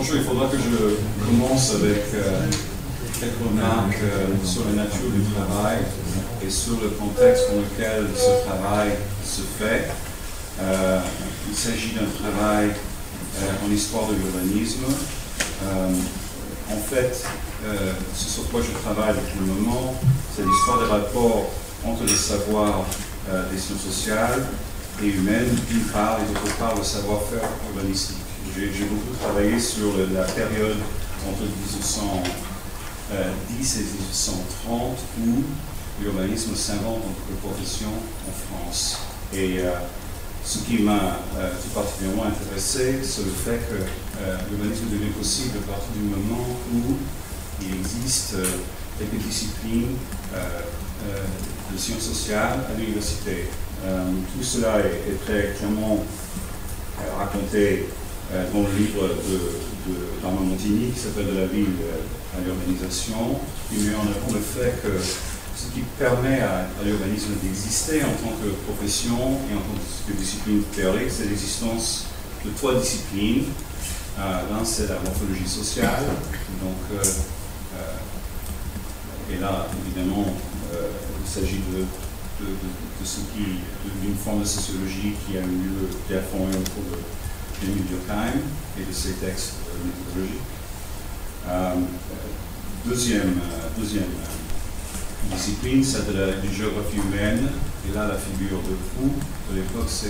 Bonjour, il faudra que je commence avec quelques remarques sur la nature du travail et sur le contexte dans lequel ce travail se fait. Il s'agit d'un travail en histoire de l'urbanisme. En fait, ce sur quoi je travaille depuis le moment, c'est l'histoire des rapports entre les savoirs des sciences sociales et humaines, d'une part, et d'autre part, le savoir-faire urbanistique. J'ai beaucoup travaillé sur la période entre 1910 et 1930 où l'urbanisme s'invente en tant que profession en France. Et ce qui m'a tout particulièrement intéressé, c'est le fait que l'urbanisme devient possible à partir du moment où il existe quelques disciplines de sciences sociales à l'université. Tout cela est très clairement raconté dans le livre d'Armand Montigny qui s'appelle De la ville à l'urbanisation, qui met en avant le fait que ce qui permet à l'urbanisme d'exister en tant que profession et en tant que discipline théorique, c'est l'existence de trois disciplines. L'un, c'est la morphologie sociale, donc, et là, évidemment, il s'agit d'une forme de sociologie qui a eu lieu, qui a formé autour de Emile Durkheim et de ses textes méthodologiques. Deuxième discipline, c'est de la géographie humaine, et là la figure de Proust, de l'époque c'est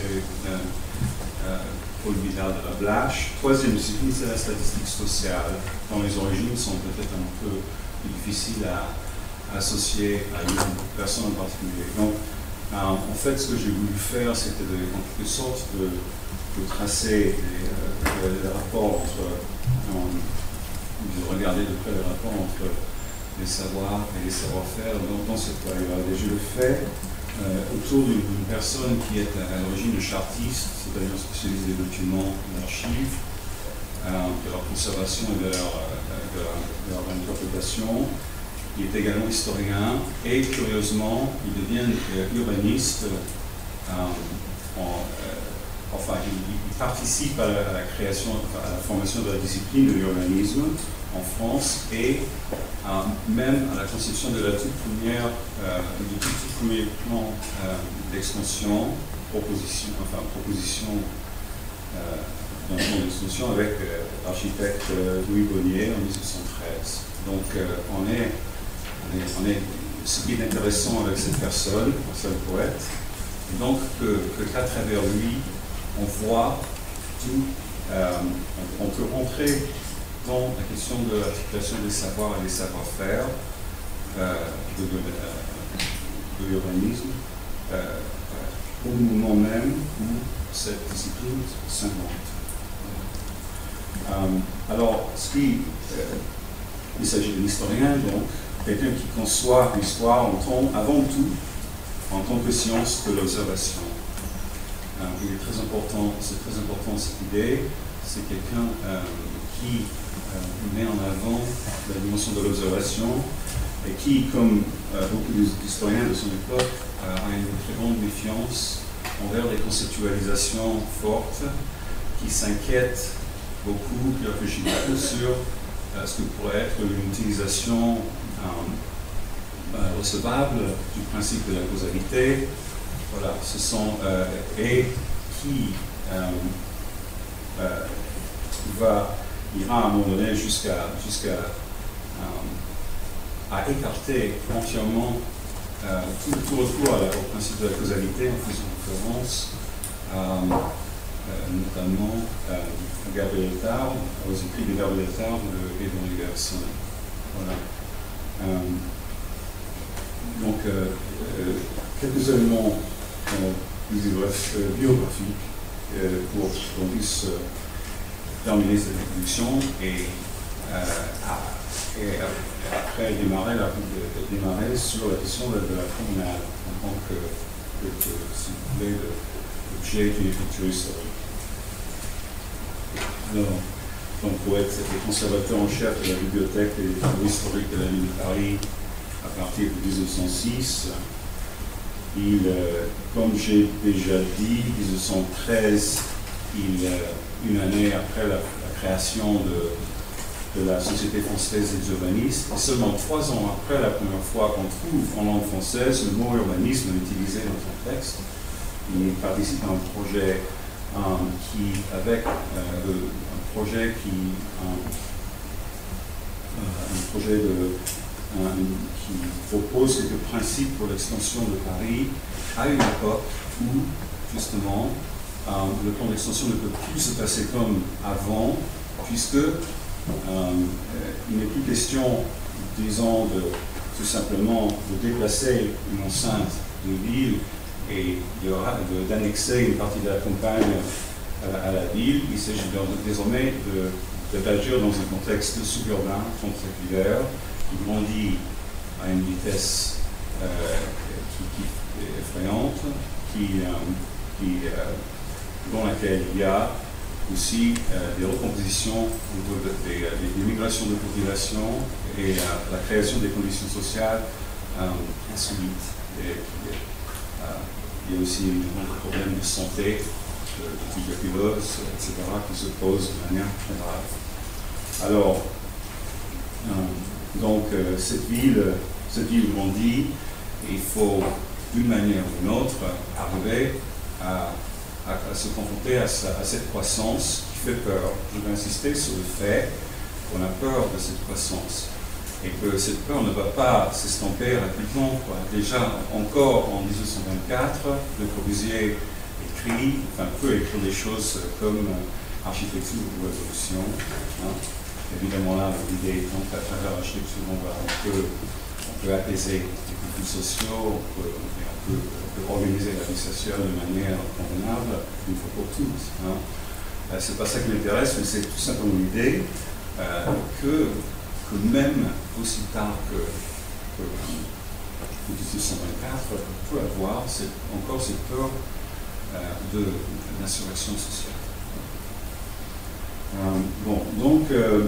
Paul Vidal de la Blache. Troisième discipline, c'est la statistique sociale, dont les origines sont peut-être un peu difficiles à associer à une personne en particulier. Donc, en fait, ce que j'ai voulu faire, c'était en quelque sorte de tracer les rapports de regarder de près les rapports entre les savoirs et les savoir-faire dans cette période. Et je le fais autour d'une personne qui est à l'origine chartiste, c'est-à-dire spécialisée des documents d'archives, de leur conservation et de leur interprétation. Il est également historien et, curieusement, il devient urbaniste. Il participe à la création, à la formation de la discipline de l'urbanisme en France et même à la conception de du tout premier plan d'extension, proposition d'un plan d'extension avec l'architecte Louis Bonnier en 1913. Donc ce qui est intéressant avec cette personne, c'est le poète, et donc qu'à travers lui, on voit tout, on peut entrer dans la question de l'articulation des savoirs et des savoir-faire de l'urbanisme au moment même où cette discipline s'invente. Alors, il s'agit d'un historien, donc, quelqu'un qui conçoit l'histoire avant tout en tant que science de l'observation. Il est très important, c'est très important cette idée, c'est quelqu'un qui met en avant la dimension de l'observation et qui, comme beaucoup d'historiens de son époque, a une très grande méfiance envers les conceptualisations fortes, qui s'inquiètent beaucoup, qui réfléchissent beaucoup sur ce que pourrait être une utilisation recevable du principe de la causalité. Voilà, ce sont et qui ira à un moment donné jusqu'à à écarter entièrement tout recours au principe de la causalité en faisant référence notamment à Gabriel Tarde, aux écrits de Gabriel Tarde et d'Henri Bergson. Voilà. Donc, quelques éléments biographiques pour qu'on puisse terminer cette introduction et après démarrer sur la question de la promenade en tant que si vous voulez, l'objet d'une écriture historique. Alors, donc, poète, c'était conservateur en chef de la bibliothèque et des travaux historiques de la ville de Paris à partir de 1906. Comme j'ai déjà dit, 1913, une année après la création de la Société française des urbanistes. Et seulement 3 ans après la première fois qu'on trouve en langue française le mot urbanisme utilisé dans son texte, il participe à un projet qui propose quelques principes pour l'extension de Paris à une époque où, justement, le plan d'extension ne peut plus se passer comme avant, puisque il n'est plus question, disons, tout simplement de déplacer une enceinte de ville et d'annexer une partie de la campagne à la ville. Il s'agit désormais d'agir dans un contexte suburbain, contraculaire, qui grandit à une vitesse qui est effrayante, dans laquelle il y a aussi des recompositions des migrations de population et la création des conditions sociales insolites. Il y a aussi des problèmes de santé, de tuberculose, etc., qui se posent de manière très grave. Alors, donc, cette ville grandit, et il faut, d'une manière ou d'une autre, arriver à se confronter à cette croissance qui fait peur. Je vais insister sur le fait qu'on a peur de cette croissance et que cette peur ne va pas s'estomper rapidement. Déjà, encore en 1824, Le Corbusier peut écrire des choses comme architecture ou révolution. Évidemment, là, l'idée étant qu'à travers l'architecture, on peut apaiser les conflits sociaux, on peut organiser la vie sociale de manière convenable, une fois pour toutes. C'est pas ça qui m'intéresse, mais c'est tout simplement l'idée que même aussi tard que 1824, on peut avoir encore cette peur de l'insurrection sociale. Donc,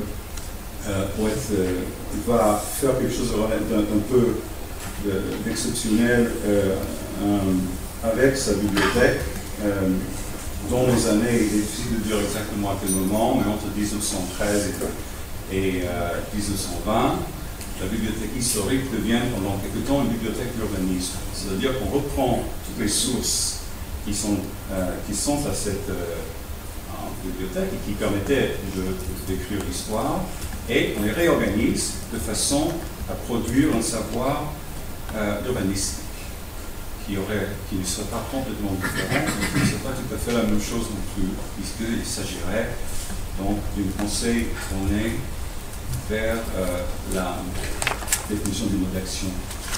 on va faire quelque chose d'un peu d'exceptionnel avec sa bibliothèque, dont les années, il est difficile de dire exactement à quel moment, mais entre 1913 et 1920, la bibliothèque historique devient pendant quelque temps une bibliothèque d'urbanisme. C'est-à-dire qu'on reprend toutes les sources qui sont à cette bibliothèque et qui permettaient d'écrire l'histoire, et on les réorganise de façon à produire un savoir urbanistique qui ne serait pas complètement différent, mais qui ne serait pas tout à fait la même chose non plus, puisqu'il s'agirait donc d'une pensée tournée vers la définition du mode d'action.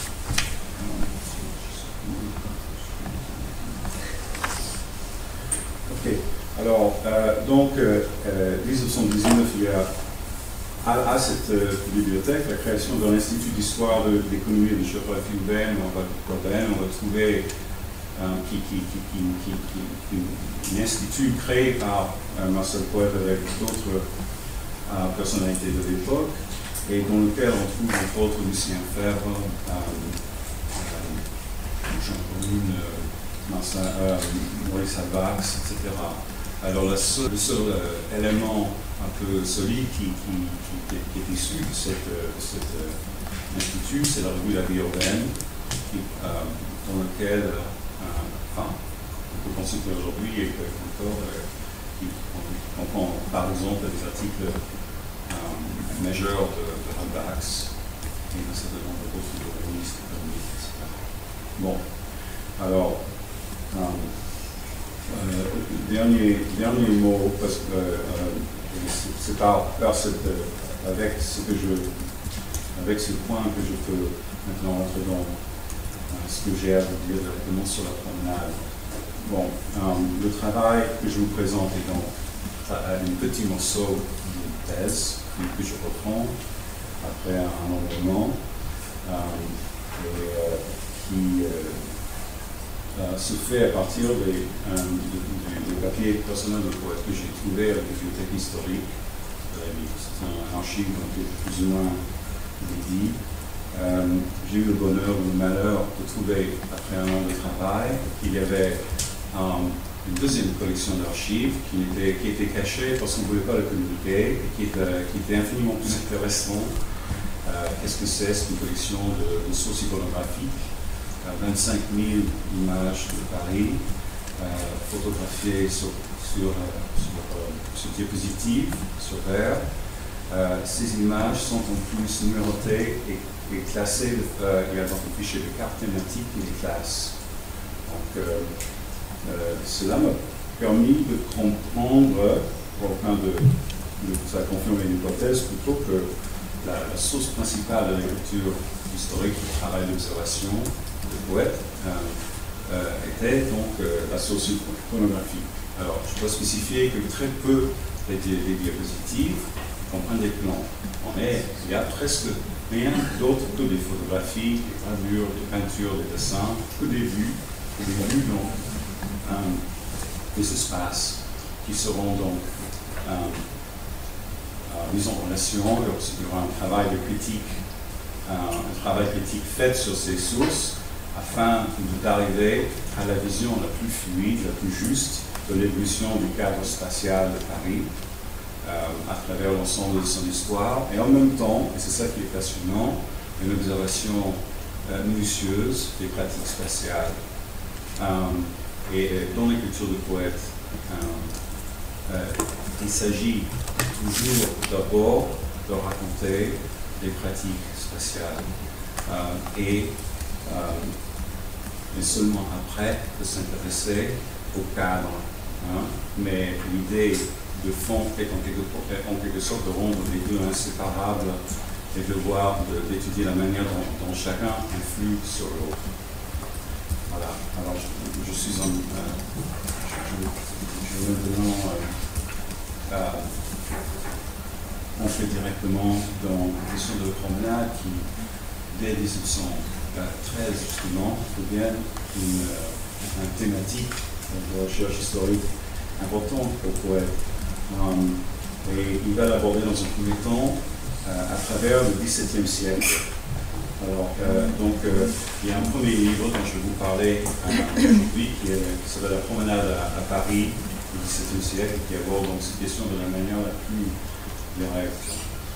Ok. Alors, 1919, il y a à cette bibliothèque la création d'un institut d'histoire de l'économie et de géographie urbaine. On va trouver un institut créé par Marcel Poët avec d'autres personnalités de l'époque, et dans lequel on trouve entre autres Lucien Febvre, Jean Brune, Maurice Halbach, etc. Alors le seul élément un peu solide qui est issu de cet institut, c'est la revue La Vie urbaine, dans laquelle on peut consulter aujourd'hui et encore on prend par exemple des articles majeurs de Halbach et d'un certain nombre d'autres urbanistes, etc. Bon, alors dernier mot, parce que c'est avec ce point que je peux maintenant entrer dans ce que j'ai à vous dire directement sur la promenade. Bon, le travail que je vous présente est donc un petit morceau d'une thèse que je reprends après un environnement qui se fait à partir des papiers personnels de Poët que j'ai trouvé à la bibliothèque historique de la ville. C'est un archive qui est plus ou moins dédié. J'ai eu le bonheur ou le malheur de trouver, après un an de travail, qu'il y avait une deuxième collection d'archives qui était cachée parce qu'on ne voulait pas le communiquer et qui était infiniment plus intéressant. Qu'est-ce que c'est? C'est une collection de sources iconographiques, 25 000 images de Paris, photographiées sur diapositive, sur verre. Ces images sont en plus numérotées et classées. Il y a donc un fichier de cartes thématiques et des classes. Donc, cela m'a permis de comprendre, ça a confirmé une hypothèse, plutôt que la source principale de l'écriture historique du travail d'observation de poète était donc la source iconographique. Alors, je dois spécifier que très peu des diapositives comprennent des plans. Il y a presque rien d'autre que des photographies, des gravures, des peintures, des dessins, que des vues donc des espaces qui seront donc mis en relation. Il y aura un travail critique fait sur ces sources afin d'arriver à la vision la plus fluide, la plus juste de l'évolution du cadre spatial de Paris à travers l'ensemble de son histoire, et en même temps, et c'est ça qui est passionnant, une observation minutieuse des pratiques spatiales. Et dans l'écriture de poète, il s'agit toujours d'abord de raconter des pratiques spatiales et seulement après de s'intéresser au cadre. Mais l'idée de fond est en quelque sorte de rendre les deux inséparables et d'étudier la manière dont chacun influe sur l'autre. Voilà, alors je suis on fait directement dans la question de promenade qui, dès 1813 justement, devient une thématique de recherche historique importante pour le poète. Et il va l'aborder dans un premier temps à travers le XVIIe siècle. Alors, il y a un premier livre dont je vais vous parler aujourd'hui qui s'appelle La promenade à Paris du XVIIe siècle, qui aborde donc cette question de la manière la plus directe.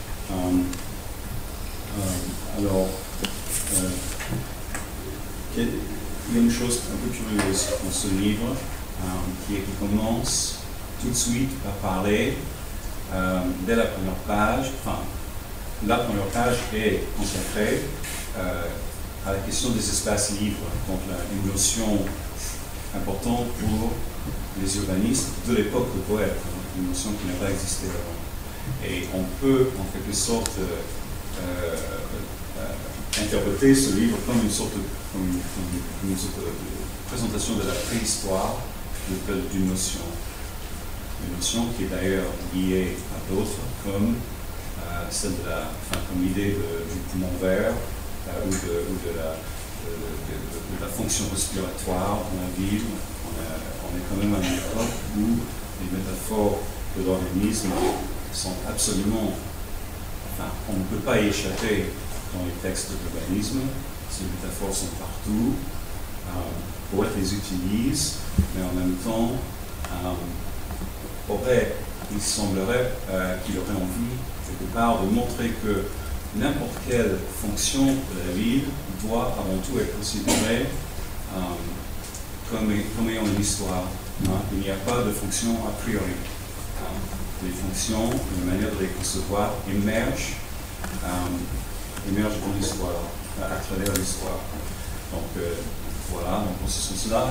Il y a une chose un peu curieuse dans ce livre qui commence tout de suite par parler dès la première page. La première page est consacrée à la question des espaces libres, donc une notion importante pour les urbanistes de l'époque de poète, une notion qui n'a pas existé avant. Et on peut en quelque sorte interpréter ce livre comme une sorte de présentation de la préhistoire d'une notion. Une notion qui est d'ailleurs liée à d'autres, comme celle comme l'idée du poumon vert ou de la fonction respiratoire dans la ville. On est quand même à une époque où les métaphores de l'organisme sont absolument... on ne peut pas y échapper dans les textes d'urbanisme. Ces métaphores sont partout. Poète les utilise, mais en même temps, il semblerait qu'il aurait envie, quelque part, de montrer que n'importe quelle fonction de la ville doit avant tout être considérée comme ayant une histoire. Il n'y a pas de fonction a priori. Les fonctions, la manière de les concevoir émergent dans l'histoire, à travers l'histoire. Donc voilà, donc en ce sens-là,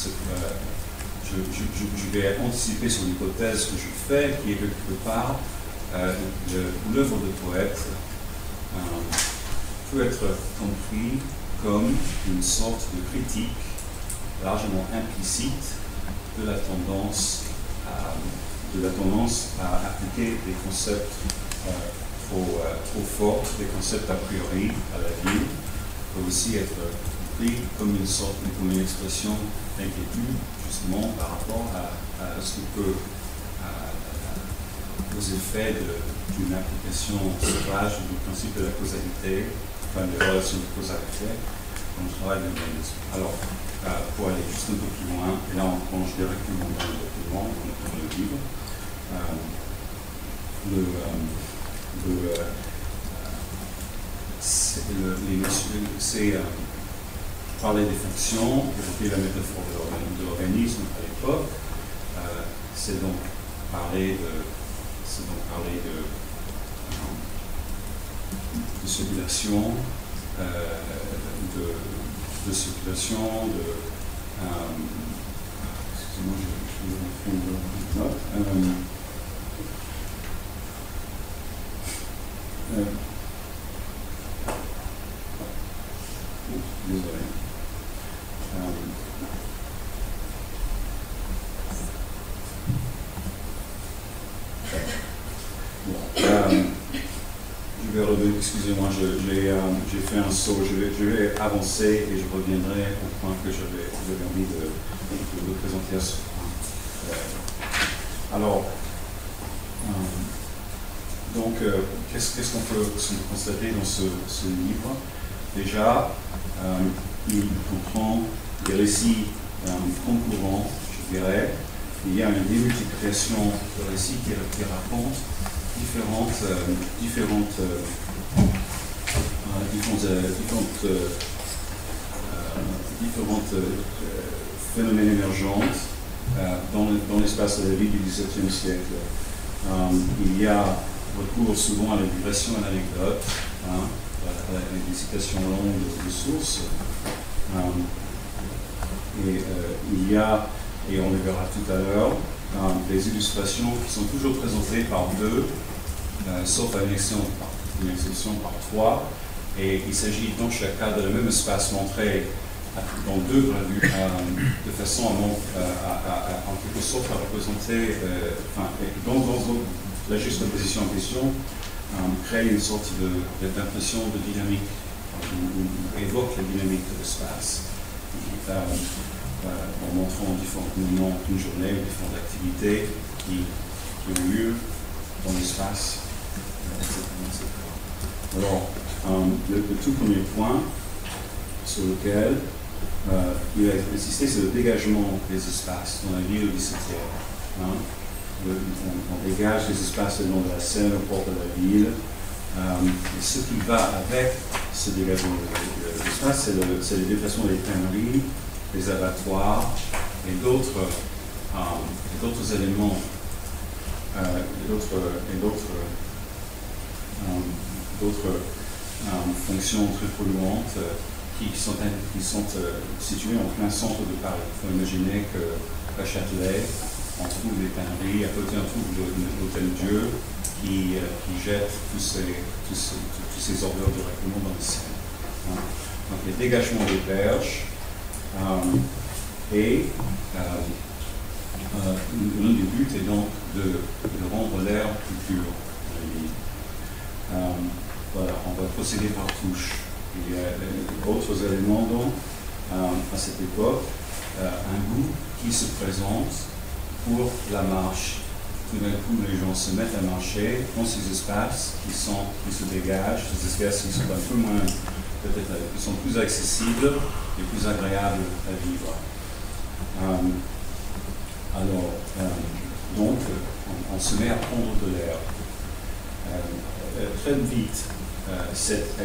je vais anticiper sur l'hypothèse que je fais, qui est que quelque part, l'œuvre de poète peut être compris comme une sorte de critique largement implicite de la tendance à appliquer des concepts trop forts, des concepts a priori à la ville, peut aussi être compris comme une expression d'inquiétude, justement, par rapport à ce que peut, aux effets d'une application sauvage du principe de la causalité, des relations de cause à effet, dans le travail de l'urbanisme. Alors, pour aller juste un peu plus loin, et là on plonge directement dans le document, dans le livre, c'est parler des fonctions, évoquer la métaphore de l'organisme à l'époque, c'est donc parler de circulation, excusez-moi, je vais une note. Désolé. Je vais revenir, excusez-moi, j'ai fait un saut, je vais avancer et je reviendrai au point que j'avais envie de présenter à ce point. Alors, donc, qu'est-ce qu'on peut constater dans ce livre? Déjà, il comprend des récits concurrents, je dirais. Il y a une démultiplication de récits qui racontent différents phénomènes émergents dans l'espace de la vie du XVIIe siècle. Il y a recours souvent à la digression et à l'anecdote, avec des citations longues de sources. Il y a, et on le verra tout à l'heure, des illustrations qui sont toujours présentées par deux, sauf à une exception par trois. Et il s'agit dans chaque cas de le même espace montré dans deux gravures, de façon à en quelque sorte à représenter, dans la juxtaposition en question, crée une sorte d'impression de dynamique, ou évoque la dynamique de l'espace, en montrant différents mouvements d'une journée, différentes activités qui ont lieu dans l'espace, etc. Alors, le tout premier point sur lequel il a insisté, c'est le dégagement des espaces dans la ville du 17e. On dégage les espaces le long de la Seine, au port de la ville. Et ce qui va avec ce dégagement des espaces, c'est le déplacement des tanneries, des abattoirs et d'autres éléments, d'autres fonctions très polluantes qui sont situées en plein centre de Paris. Il faut imaginer qu'à Châtelet, on trouve des tanneries, à côté on trouve l'Hôtel-Dieu qui jette tous ces ordures directement dans les Seine. Donc les dégagements des berges et l'un des buts est donc de rendre l'air plus pur dans les villes. Voilà, on va procéder par touche. Il y a d'autres éléments donc, à cette époque, un goût qui se présente pour la marche. Tout d'un coup, les gens se mettent à marcher dans ces espaces qui se dégagent, ces espaces qui sont un peu moins, peut-être, qui sont plus accessibles et plus agréables à vivre. Donc, on se met à prendre de l'air. Très vite, cette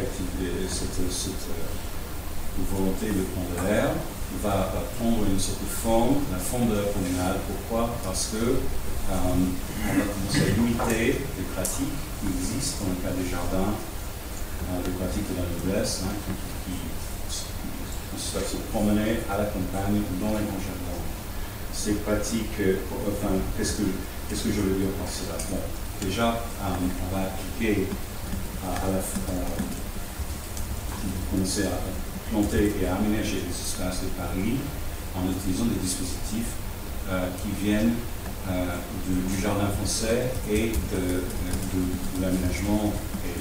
volonté de prendre l'air va prendre une sorte de forme, la forme de la promenade. Pourquoi? Parce que on va commencer à limiter les pratiques qui existent dans le cas des jardins, des pratiques de la noblesse, qui consistent à se promener à la campagne ou dans les grands jardins. Ces pratiques, qu'est-ce que je veux dire par cela? Bon, déjà, on va appliquer commencer à planter et à aménager les espaces de Paris en utilisant des dispositifs qui viennent du jardin français et de l'aménagement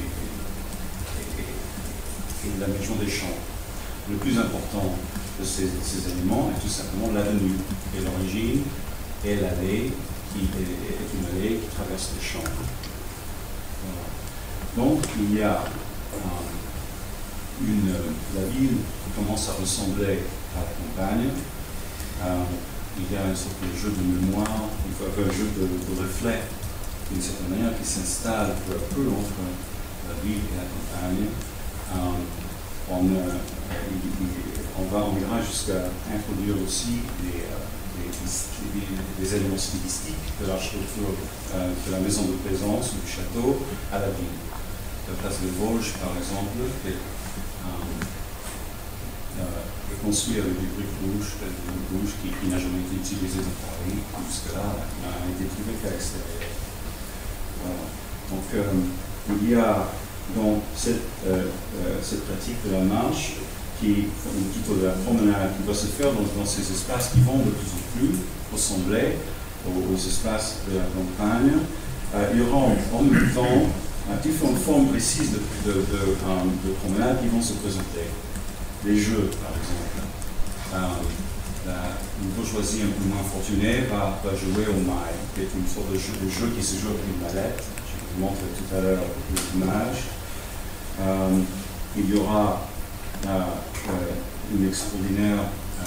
et de l'aménagement des champs. Le plus important de ces éléments est tout simplement l'avenue et l'origine et l'allée qui est une allée qui traverse les champs. Voilà. Donc il y a la ville commence à ressembler à la campagne. Il y a une sorte de jeu de mémoire, un jeu de reflet, d'une certaine manière, qui s'installe peu à peu entre la ville et la campagne. On ira jusqu'à introduire aussi des éléments stylistiques de l'architecture de la maison de plaisance ou du château à la ville. La place de Vosges, par exemple, est construite avec des briques rouges, qui n'a jamais été utilisée dans Paris. Jusque-là, n'a été trouvée qu'à l'extérieur. Voilà. Donc, il y a dans cette pratique de la marche, ou plutôt de la promenade, qui va se faire dans ces espaces qui vont de plus en plus ressembler aux espaces de la campagne. Il y aura en même temps différentes formes précises de promenade qui vont se présenter. Les jeux, par exemple. Une bourgeoisie un peu moins fortunée va jouer au mail, qui est une sorte de jeu qui se joue avec une mallette. Je vais vous montrer tout à l'heure avec l'image. Il y aura une extraordinaire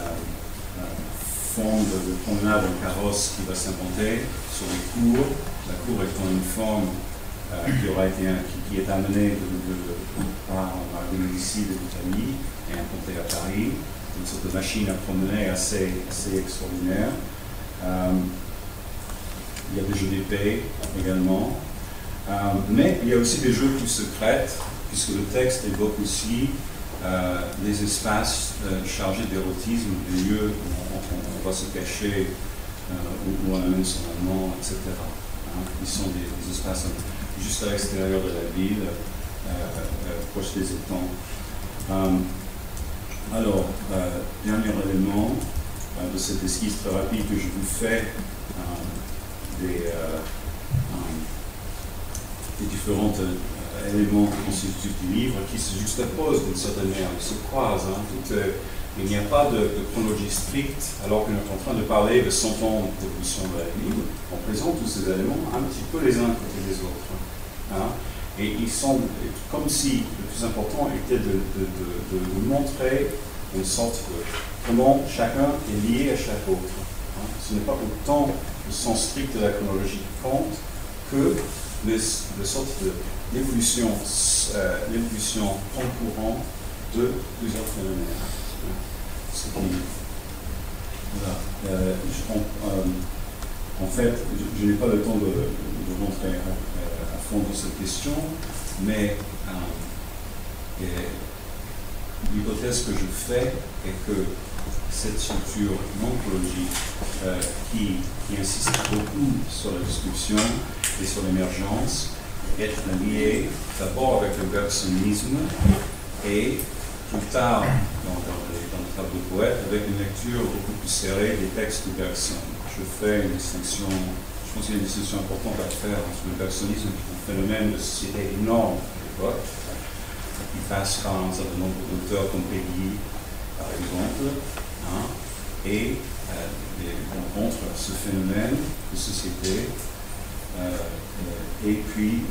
forme de promenade en carrosse qui va s'inventer sur les cours. La cour étant une forme qui est amenée par la Médicis de l'Italie et implantée à Paris. Une sorte de machine à promener assez extraordinaire. Il y a des jeux d'épée également. Mais il y a aussi des jeux plus secrets, puisque le texte évoque aussi les espaces chargés d'érotisme, des lieux où on va se cacher, où on amène son amant, etc. Ils sont des espaces juste à l'extérieur de la ville, proche des étangs. Alors, dernier élément de cette esquisse très rapide que je vous fais des différents éléments constitutifs du livre qui se juxtaposent d'une certaine manière, ils se croisent. Il n'y a pas de chronologie stricte, alors qu'on est en train de parler de 100 ans d'évolution de la ville. On présente tous ces éléments un petit peu les uns à côté des autres. Et il semble comme si le plus important était de montrer une sorte de comment chacun est lié à chaque autre. Ce n'est pas autant le sens strict de la chronologie qui compte que de sorte d'évolution concourante de plusieurs phénomènes. En fait, je n'ai pas le temps de rentrer à fond dans cette question, mais l'hypothèse que je fais est que cette structure non-chronologique qui insiste beaucoup sur la description et sur l'émergence est liée d'abord avec le bergsonisme et plus tard dans le tableau de poète avec une lecture beaucoup plus serrée des textes de Bergson. Je fais une distinction, je pense qu'il y a une distinction importante à faire entre le bergsonisme qui est un phénomène de société énorme à l'époque, qui passe par un certain nombre d'auteurs comme Peggy, par exemple, et on rencontre ce phénomène de société et puis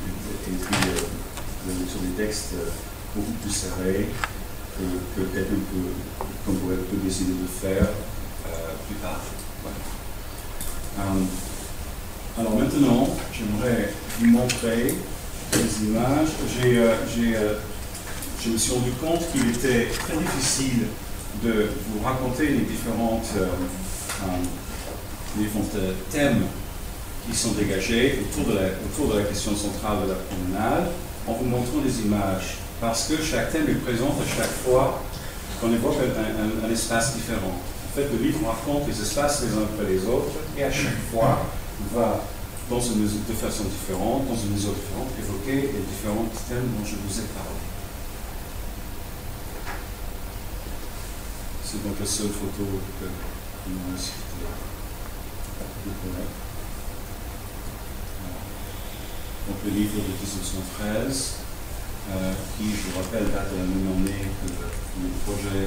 sur des textes beaucoup plus serrés que peut-être qu'on pourrait décider de faire plus tard. Voilà. Alors maintenant, j'aimerais vous montrer des images. Je me suis rendu compte qu'il était très difficile de vous raconter les différents thèmes qui sont dégagés autour de la question centrale de la promenade en vous montrant des images. Parce que chaque thème est présent à chaque fois qu'on évoque un espace différent. En fait, le livre raconte les espaces les uns après les autres et à chaque fois, il va, de façon différente, dans une mesure différente, évoquer les différents thèmes dont je vous ai parlé. C'est donc la seule photo que nous avons citée. Donc le livre de 1913, qui, je vous rappelle, date de la même année que le projet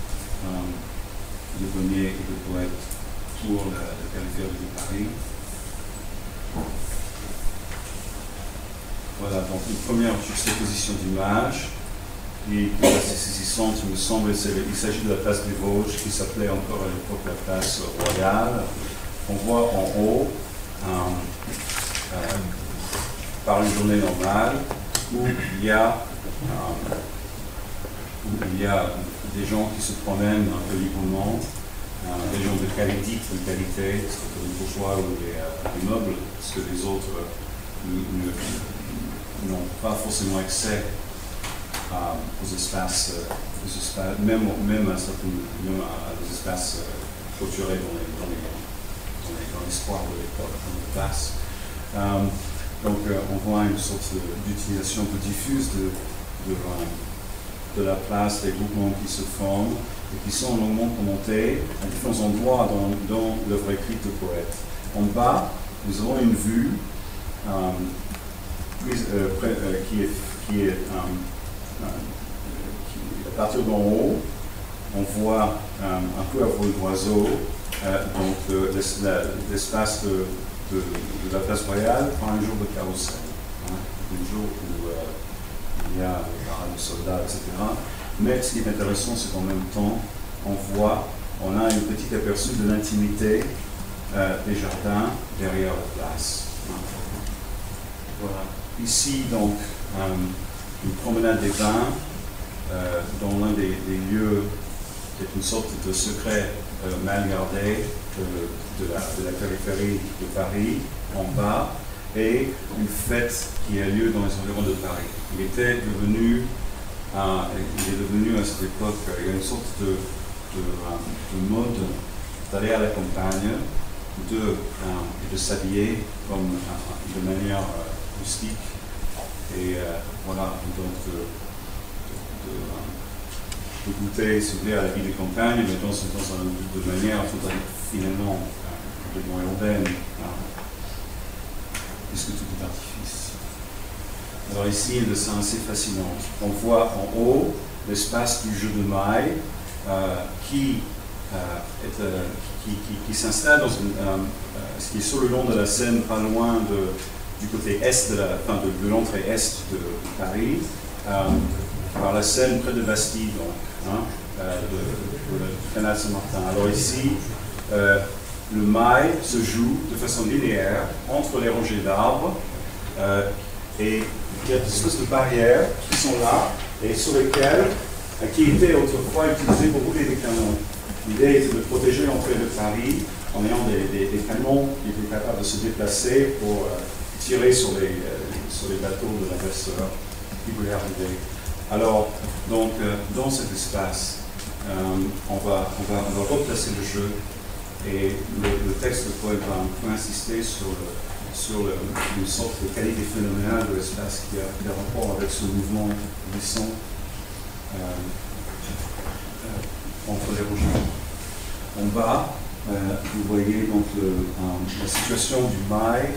de Bonnier et de Poète pour la périphérie de Paris. Voilà, donc une première juxtaposition d'images. qui est assez saisissante, il me semble. Il s'agit de la place des Vosges, qui s'appelait encore à l'époque la place royale. On voit en haut, par une journée normale, où il y a des gens qui se promènent un peu librement, des gens de qualité, c'est comme les bourgeois ou les meubles, parce que les autres n'ont pas forcément accès aux espaces, même à des espaces clôturés dans l'espoir de l'époque, dans les places. Donc on voit une sorte d'utilisation un peu diffuse de la place, des groupements qui se forment et qui sont longuement commentés à différents endroits dans l'œuvre écrite de poète. En bas, nous avons une vue qui est à partir d'en haut, on voit un peu à vol d'oiseau, donc l'espace de la place royale par un jour de carrousel, un jour où il y a des parades de soldats, etc. Mais ce qui est intéressant, c'est qu'en même temps, on a un petit aperçu de l'intimité des jardins derrière la place. Voilà. Ici, donc, une promenade des vins dans l'un des lieux qui est une sorte de secret mal gardé de la périphérie de Paris, en bas, et une fête qui a lieu dans les environs de Paris. Il est devenu à cette époque, il y a une sorte de mode d'aller à la campagne, de s'habiller de manière rustique, et voilà, donc de goûter, si vous voulez, à la vie de campagne, mais de manière finalement complètement urbaine, puisque tout est artifice. Alors ici, un dessin assez fascinant. On voit en haut l'espace du jeu de mailles qui s'installe dans ce qui est sur le long de la Seine, pas loin du côté est de l'entrée est de Paris, par la Seine près de Bastille, donc, du canal Saint-Martin. Alors ici, le mail se joue de façon linéaire entre les rangées d'arbres et il y a des espèces de barrières qui sont là et sur lesquelles, qui étaient autrefois utilisées pour rouler des canons. L'idée était de protéger l'entrée de Paris en ayant des canons qui étaient capables de se déplacer pour tirer sur les bateaux de l'agresseur qui voulait arriver. Alors, donc, dans cet espace, on va replacer le jeu et le texte de poète va un peu insister sur une sorte de qualité phénoménale de l'espace qui a rapport avec ce mouvement glissant entre les rochers. En bas, vous voyez donc la situation du mail,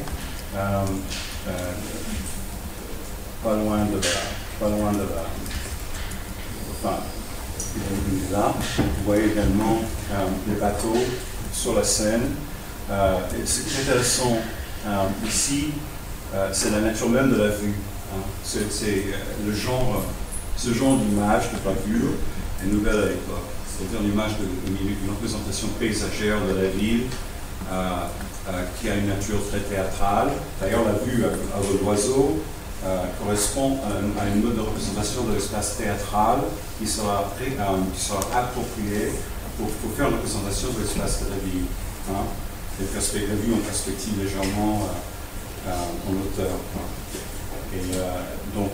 pas loin de la enfin, là. Vous voyez également des bateaux sur la Seine. Et ce qui est intéressant ici, c'est la nature même de la vue. C'est ce genre d'image de pavure est nouvelle à l'époque. C'est-à-dire une image une représentation paysagère de la ville qui a une nature très théâtrale. D'ailleurs, la vue à vol d'oiseau correspond à une mode de représentation de l'espace théâtral qui sera approprié pour faire une représentation de l'espace de la ville. La vue en perspective légèrement en hauteur. Et donc,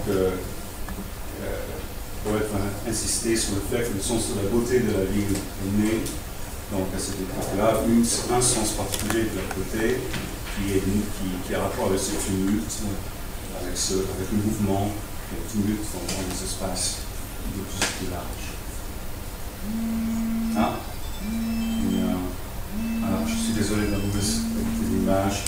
pour être insisté sur le fait que le sens de la beauté de la ville est né, donc à cette époque-là, un sens particulier de la beauté qui a rapport avec ce tumulte, avec le mouvement, le tumulte dans des espaces de plus en plus larges. Alors, je suis désolé de la mauvaise image.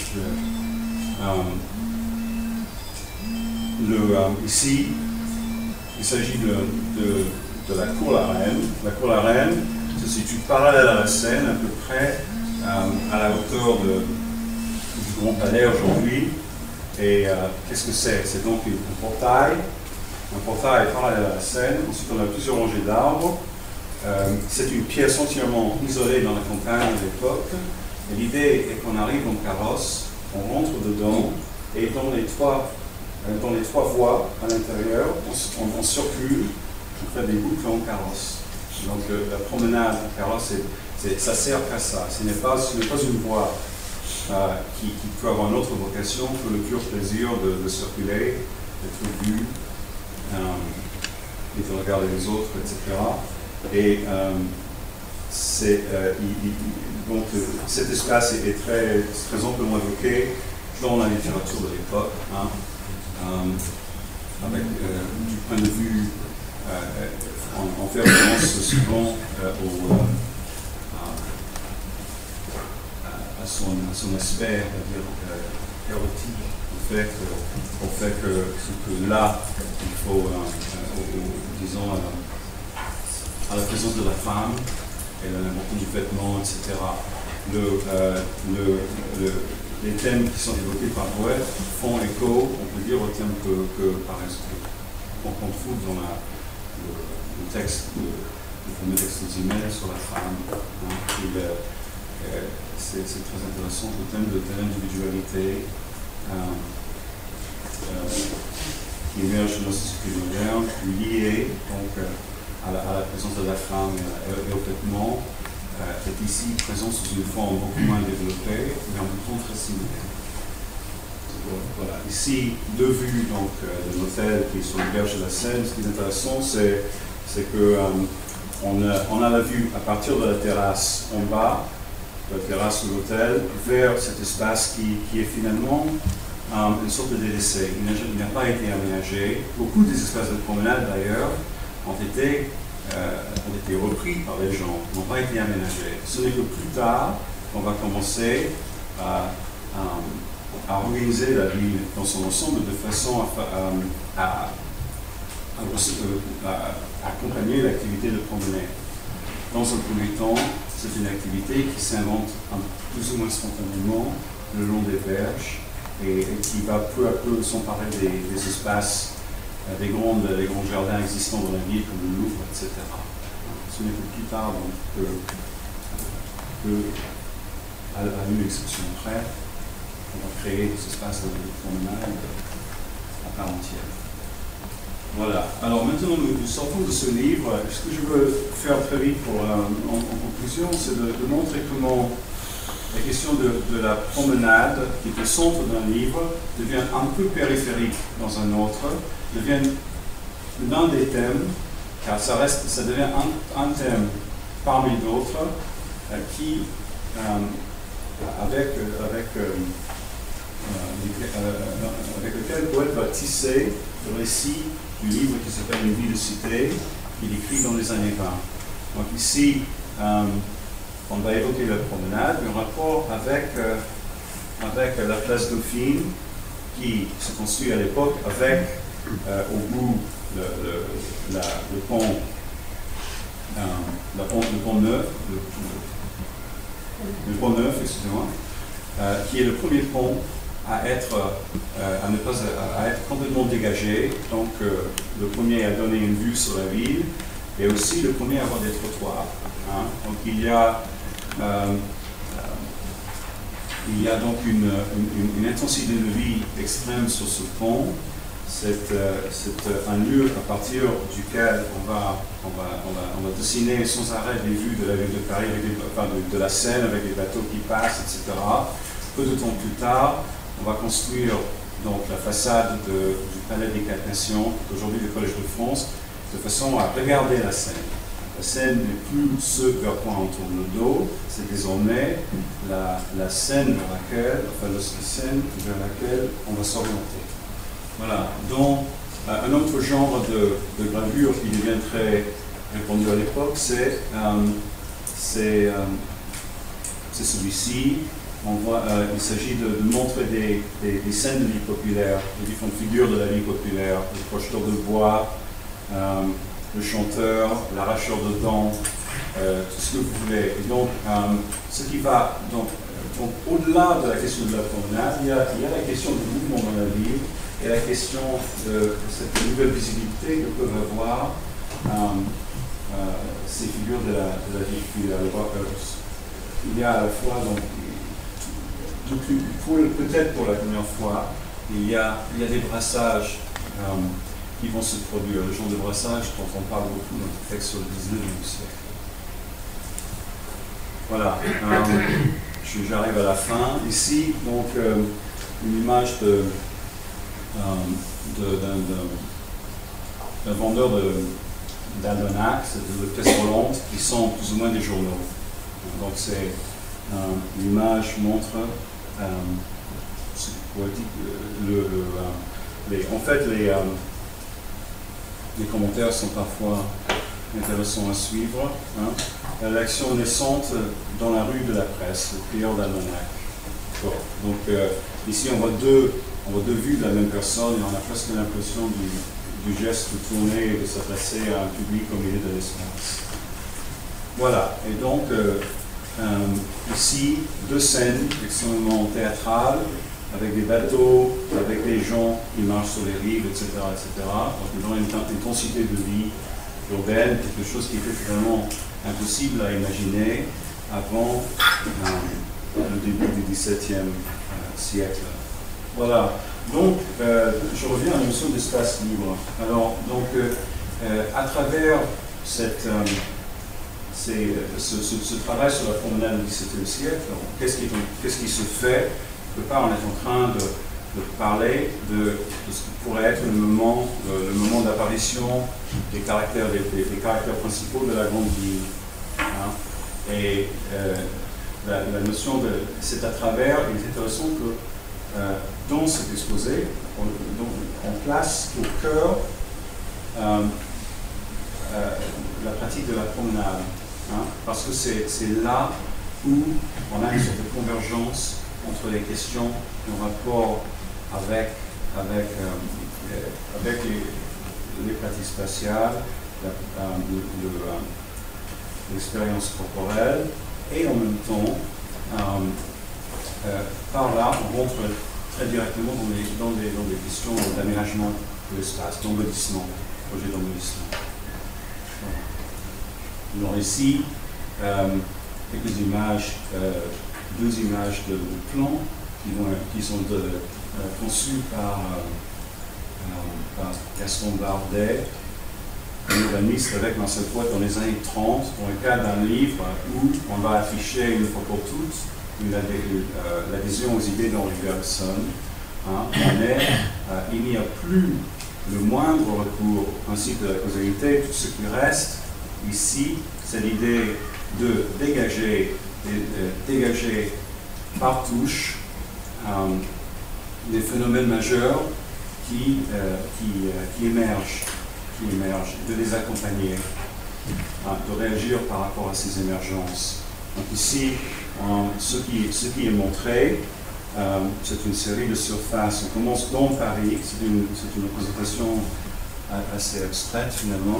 Ici, il s'agit de la cour la Reine. La cour la Reine se situe parallèle à la Seine, à peu près à la hauteur du Grand Palais aujourd'hui. Et qu'est-ce que c'est? C'est donc un portail un portail parallèle à la Seine. Ensuite, on a plusieurs rangées d'arbres. C'est une pièce entièrement isolée dans la campagne à l'époque. Et l'idée est qu'on arrive en carrosse, on rentre dedans, et dans les trois voies à l'intérieur, on circule, on fait des boucles en carrosse. Donc la promenade en carrosse, ça sert qu'à ça. Ce n'est pas une voie qui peut avoir une autre vocation que le pur plaisir de circuler, d'être vu, et de regarder les autres, etc. Et donc cet espace est très amplement évoqué dans la littérature de l'époque, avec du point de vue, on fait référence souvent à son aspect, érotique, au fait que là, il faut, disons, à la présence de la femme, et l'importance du vêtement, etc. Les thèmes qui sont évoqués par Poète font écho, on peut dire, aux thèmes qu'on trouve dans le texte, le fameux texte de Zimel sur la femme. C'est très intéressant, le thème de l'individualité qui émerge dans la société moderne, lié donc à la présence de la femme et au vêtement, est ici présent sous une forme beaucoup moins développée, mais en même temps très similaire. Voilà. Ici, deux vues donc, de l'hôtel qui est sur les berges de la Seine. Ce qui est intéressant, c'est qu'on a la vue à partir de la terrasse en bas, de la terrasse de l'hôtel, vers cet espace qui est finalement une sorte de délaissé. Il n'a pas été aménagé. Beaucoup des espaces de promenade, d'ailleurs, ont été repris par les gens, n'ont pas été aménagés. Ce n'est que plus tard qu'on va commencer à organiser la ville dans son ensemble de façon à accompagner l'activité de promenade. Dans un premier temps, c'est une activité qui s'invente plus ou moins spontanément le long des berges et qui va peu à peu s'emparer des espaces, des grands jardins existants dans la ville, comme le Louvre, etc. Ce n'est que plus tard donc, à une exception près, on va créer des espaces de promenade à part entière. Voilà. Alors maintenant, nous sortons de ce livre. Ce que je veux faire très vite en conclusion, c'est de montrer comment la question de la promenade, qui est au centre d'un livre, devient un peu périphérique dans un autre, devient l'un des thèmes, car ça devient un thème parmi d'autres qui, avec lequel Poète va tisser le récit du livre qui s'appelle Une vie de cité, qu'il écrit dans les années 20. Donc ici, on va évoquer la promenade en rapport avec la place Dauphine qui se construit à l'époque avec au bout le pont neuf, excusez-moi, qui est le premier pont à être complètement dégagé. Donc le premier à donner une vue sur la ville et aussi le premier à avoir des trottoirs. Donc il y a donc une intensité de vie extrême sur ce pont. C'est un lieu à partir duquel on va dessiner sans arrêt des vues de la ville de Paris, de la Seine avec les bateaux qui passent, etc. Peu de temps plus tard, on va construire donc la façade du Palais des Quatre Nations, aujourd'hui le Collège de France, de façon à regarder la Seine. La Seine n'est plus ce vers quoi on tourne le dos, c'est désormais la scène la scène vers laquelle on va s'orienter. Voilà. Dans un autre genre de gravure qui devient très répandu à l'époque, c'est celui-ci. Il s'agit de montrer des scènes de vie populaire, des différentes figures de la vie populaire, le crocheteur de bois, le chanteur, l'arracheur de dents, tout ce que vous voulez. Et donc, ce qui va donc au-delà de la question de la promenade, il y a la question du mouvement dans la ville, et la question de cette nouvelle visibilité que peuvent avoir ces figures de la vie culturelle. Il y a à la fois, donc peut-être pour la première fois, il y a des brassages qui vont se produire, le genre de brassage dont on parle beaucoup dans le texte sur le 19e siècle. Voilà, j'arrive à la fin. Ici, donc, une image d'un vendeur d'almanachs, de pièces volantes, qui sont plus ou moins des journaux. Donc, c'est l'image montre en fait, les commentaires sont parfois intéressants à suivre. L'action naissante dans la rue de la presse, le prieur d'almanach. Donc ici on voit deux vues de la même personne et on a presque l'impression du geste de tourner et de s'adresser à un public au milieu de l'espace. Voilà, et donc ici deux scènes extrêmement théâtrales, avec des bateaux, avec des gens qui marchent sur les rives, etc. Donc ils ont une intensité de vie urbaine, quelque chose qui était finalement impossible à imaginer avant le début du XVIIe siècle. Voilà. Donc, je reviens à la notion d'espace libre. Alors, donc, à travers ce travail sur la promenade du XVIIe siècle, qu'est-ce qui se fait? Quelque part, on est en train de parler de ce qui pourrait être le moment d'apparition des caractères principaux de la grande ville. Et la notion de c'est à travers, il est intéressant que dans cet exposé, on place au cœur la pratique de la promenade, parce que c'est là où on a une sorte de convergence entre les questions en rapport avec les pratiques spatiales, l'expérience corporelle, et en même temps, par là, on rentre très directement dans des questions d'aménagement de l'espace, d'embellissement, projet d'embellissement. Voilà. Alors ici, quelques images, deux images de plans qui sont conçues par Gaston Bardet, un urbaniste avec Marcel Poit dans les années 30, dans le cadre d'un livre où on va afficher une fois pour toutes l'adhésion aux idées d'Henri Bergson. Il n'y a plus le moindre recours au principe de la causalité. Tout ce qui reste ici, c'est l'idée de dégager par touche des phénomènes majeurs qui émergent, de les accompagner, de réagir par rapport à ces émergences. Donc ici, ce qui est montré, c'est une série de surfaces. On commence dans Paris, c'est une représentation assez abstraite finalement,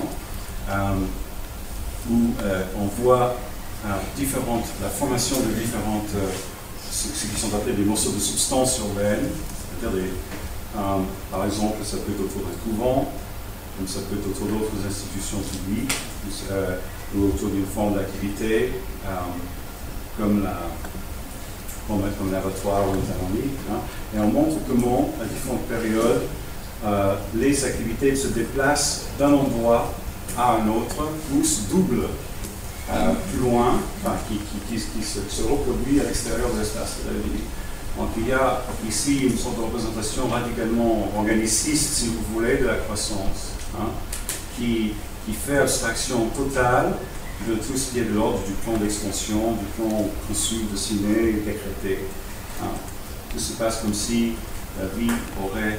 où on voit la formation de différentes, ce qui sont appelés des morceaux de substance urbaine, c'est-à-dire par exemple, ça peut être autour d'un couvent, comme ça peut être autour d'autres institutions publiques, ou autour d'une forme d'activité, comme l'abattoir ou les alambics. Et on montre comment, à différentes périodes, les activités se déplacent d'un endroit à un autre, ou se doublent plus loin, qui se reproduit à l'extérieur de l'espace de la ville. Donc il y a ici une sorte de représentation radicalement organiciste, si vous voulez, de la croissance, qui fait abstraction totale de tout ce qui est de l'ordre du plan d'expansion, du plan conçu, dessiné et décrété. Tout se passe comme si la vie aurait...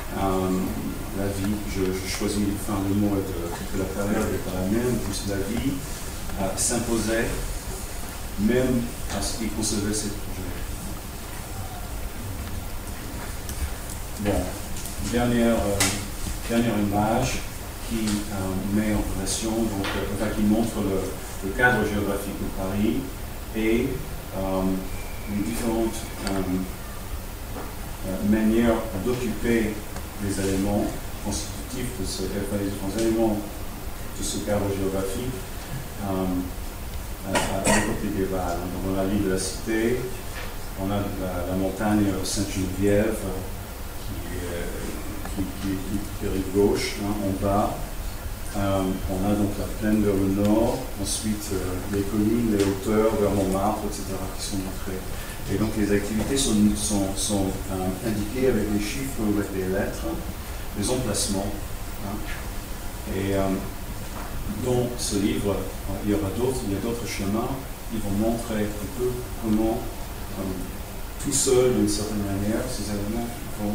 je choisis le mot de la période n'est pas la même, puisque la vie s'imposait même à ce qui concevait ces projets. Bon, dernière image qui met en relation, qui montre le cadre géographique de Paris et les différentes manières d'occuper les éléments constitutifs de ce, les éléments de ce cadre géographique à l'époque médiévale. Donc on a l'île de la Cité, on a la montagne Sainte-Geneviève qui est rive gauche, en bas. On a donc la plaine vers le nord, ensuite les collines, les hauteurs vers Montmartre, etc. qui sont montrées. Et donc les activités sont indiquées avec des chiffres ou avec des lettres, les emplacements. Et dans ce livre, il y a d'autres chemins qui vont montrer un peu comment, tout seul d'une certaine manière, ces éléments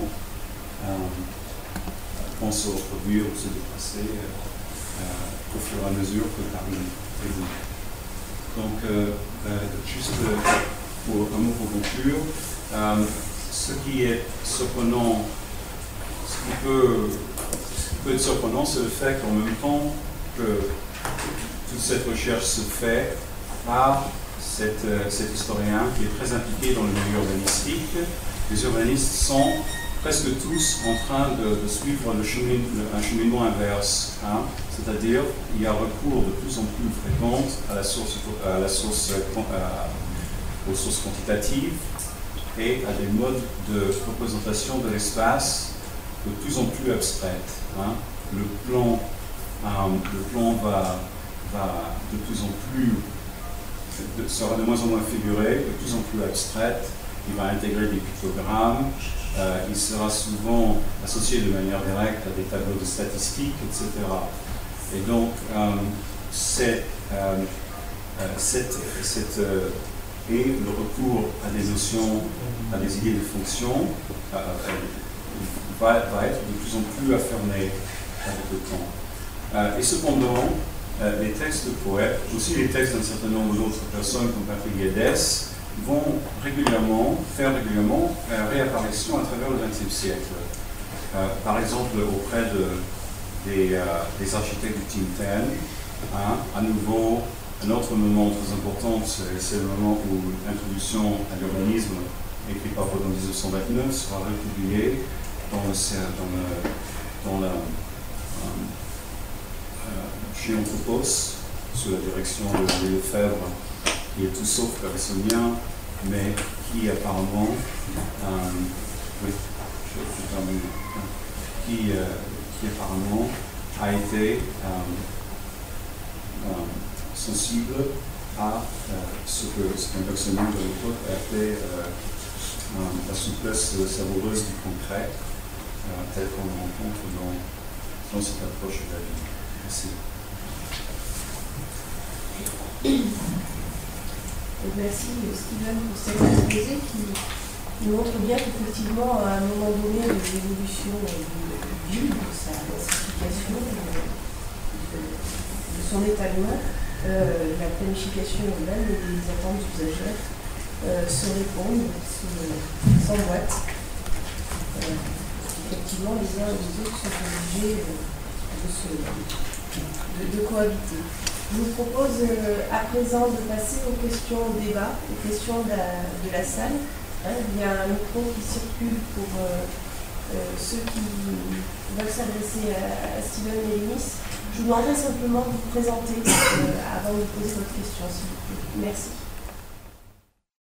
vont se reproduire ou se déplacer au fur et à mesure que Paris évolue. Donc, juste pour un mot pour conclure, ce qui est surprenant, ce qui peut être surprenant, c'est le fait qu'en même temps que toute cette recherche se fait par cet historien qui est très impliqué dans le milieu urbanistique, les urbanistes sont presque tous en train de suivre un cheminement inverse. C'est-à-dire, il y a recours de plus en plus fréquent aux sources quantitatives et à des modes de représentation de l'espace de plus en plus abstraites. Le plan va de plus en plus, sera de moins en moins figuré, de plus en plus abstraite. Il va intégrer des pictogrammes. Il sera souvent associé de manière directe à des tableaux de statistiques, etc. Et donc, et le recours à des notions, à des idées de fonction, va être de plus en plus affirmé avec le temps. Et cependant, les textes de poètes, aussi les textes d'un certain nombre d'autres personnes comme Patrick Guedes, vont faire régulièrement réapparition à travers le XXe siècle. Par exemple, auprès des architectes du Team 10, à nouveau, un autre moment très important, c'est le moment où l'introduction à l'urbanisme, écrit par Baudin en 1929, sera republiée chez Anthropos, sous la direction de Louis Lefebvre, qui est tout sauf harrisonien, mais qui apparemment, qui apparemment a été sensible à ce qu'un personnage de l'époque a appelé la souplesse savoureuse du concret, telle qu'on le rencontre dans cette approche de la vie. Merci. Merci Steven pour cette exposé qui montre bien qu'effectivement, à un moment donné de l'évolution du ville, de sa massification, de son étalement, la planification urbaine et les attentes usagères se répondent, s'emboîtent. Effectivement, les uns et les autres sont obligés de cohabiter. Je vous propose à présent de passer aux questions au débat, aux questions de la salle. Il y a un micro qui circule pour ceux qui veulent s'adresser à Steven Mélinis. Je vous demanderai simplement de vous présenter avant de poser votre question, s'il vous plaît. Merci.